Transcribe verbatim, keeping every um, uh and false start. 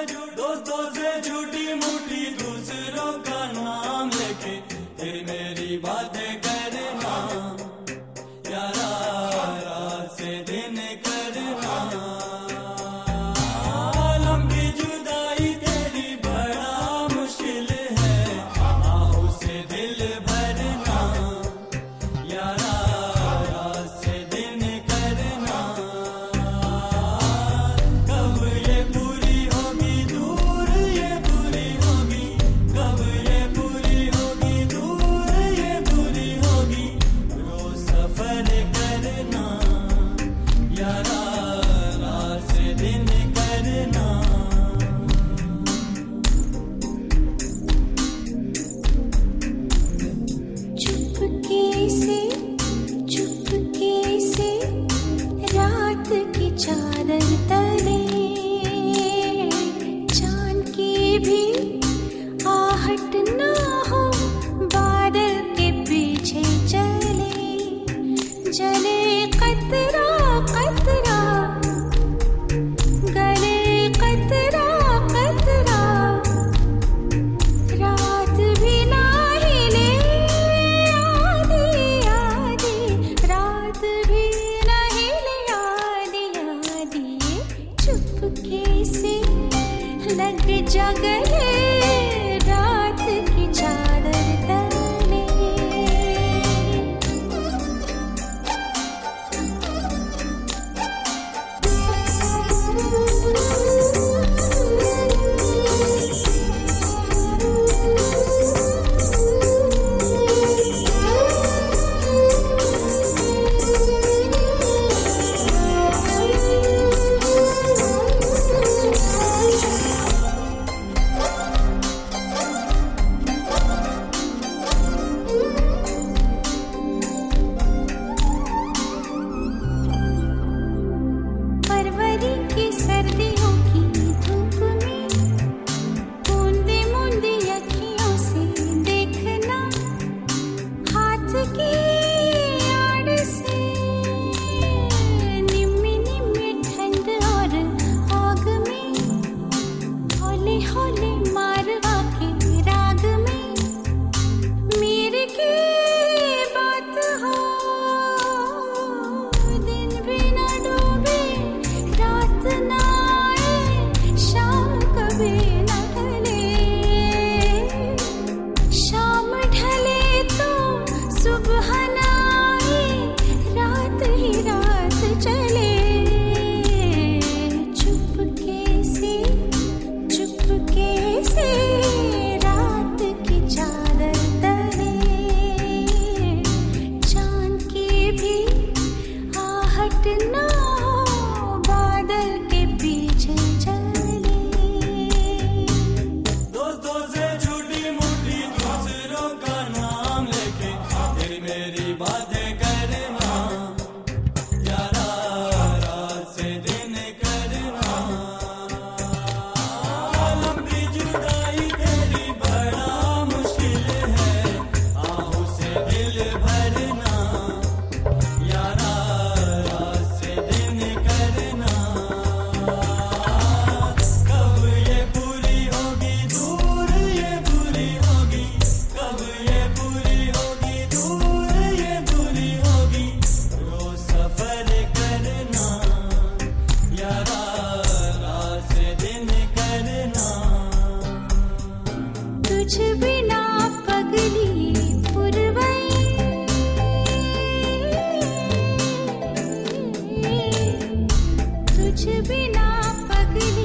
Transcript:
झूठ दोस्तों से झूठी मूठी दूसरों का नाम लेके फिर मेरी बातें करना यारा रात से दिन करना लंबी जुदाई तेरी बड़ा मुश्किल है आहों से दिल भरना यारा रात से दिन करना कब ये पूरी होगी दूर ये पूरी होगी कब ये पूरी होगी दूर ये पूरी होगी रोज सफर करना यारा रात से दिन करना चुपके से चुपके से रात की चादर तले चांद की भी आहट ना हो बादल के पीछे चले जले कतरा कतरा गले कतरा कतरा रात भी ना हिले आधी आधी रात भी ना हिले आधी आधी चुपके से लग जा गले रात की चादर तले फरवरी की सर्दियों की धूप में बूंदी बूंदी अखियों से देखना हाथ की आड़ से निम्मी निम्मी ठंड और आग में हौले हौले मारवा के राग में मेरे की बात हो दिन भी ना डूबे रात ना आए शाम कभी ना ढले शाम ढले तो सुबह ना आए रात ही रात चले चुपके से चुपके से रात की चादर तले चांद की भी आहट ना हो बादल के पीछे चले दोस्तों से झूठी मूठी दूसरों का नाम लेके फिर मेरी बातें करना यारा रात से दिन करना लंबी जुदाई तेरी बड़ा मुश्किल है आहों से दिल भरना यारा रात से दिन करना कब ये पूरी होगी दूर ये पूरी होगी कब ये पूरी होगी दूर ये पूरी होगी रोज सफर करना यारा रात से दिन करना तुझ बिना पगली पुरवई तुझ बिना पगली